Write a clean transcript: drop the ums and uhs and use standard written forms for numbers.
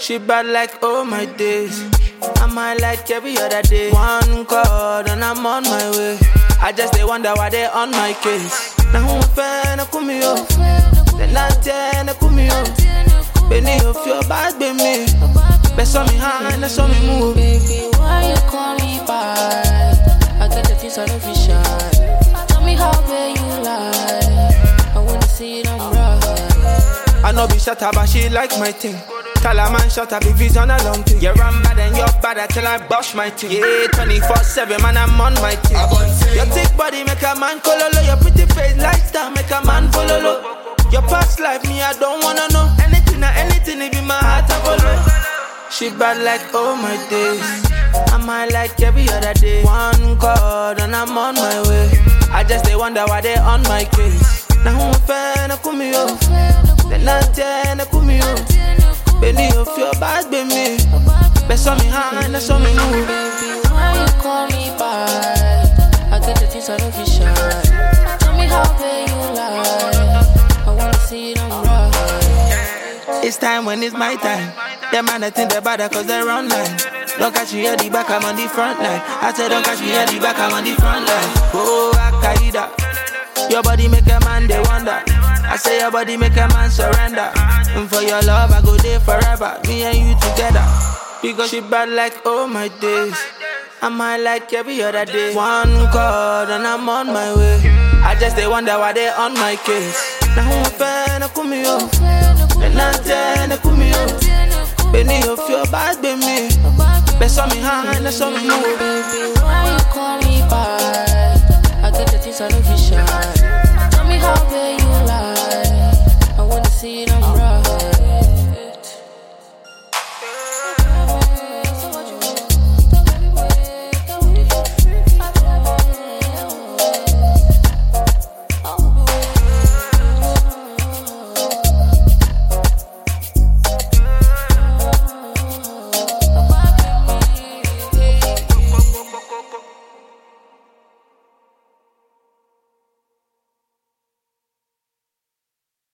She bad like all my days. I might like every other day. One call and I'm on my way. I just they wonder why they on my case. Now who fan a come me up? Then I ten a come me up. Benny of your bad baby. Best on me hand, that's on me move. Baby, why you call me back? I got the things I don't be shy. Tell me how bad you lie. I wanna see it, I'm right. I know be shut up, but she like my thing. Tell a man shut up if he's on a long thing. You're bad and you're bad till I bust my thing. Yeah, 24/7 man, I'm on my thing. Your thick body make a man cololo. Your pretty face lifestyle make a man follow. Your past life me I don't wanna know. Anything it be my heart I follow. She bad like all my days. I might like every other day. One call and I'm on my way. I just they wonder why they on my case. Now who fan a come me up? Then I ten a come me up. Benny of your bad baby. Best on me hand, that's on me move. Baby, why you call me back? I get the things I don't be shy. Tell me how bad you lie. I wanna see it, I'm right. It's time when it's my time. Them man I think they're better cause they're online. Don't catch me at the back, I'm on the front line. I said don't catch me at the back, I'm on the front line. Oh, Al-Qaeda. Your body make a man, they wonder. I say your body make a man surrender. And for your love, I go there forever. Me and you together. Because she bad like all my days. I might like every other day. One call and I'm on my way. I just they wonder why they on my case. Now who fan a come me up? And I ten a come me up. Benny of your bad baby. Best on me hand, that's on me move. Baby, why you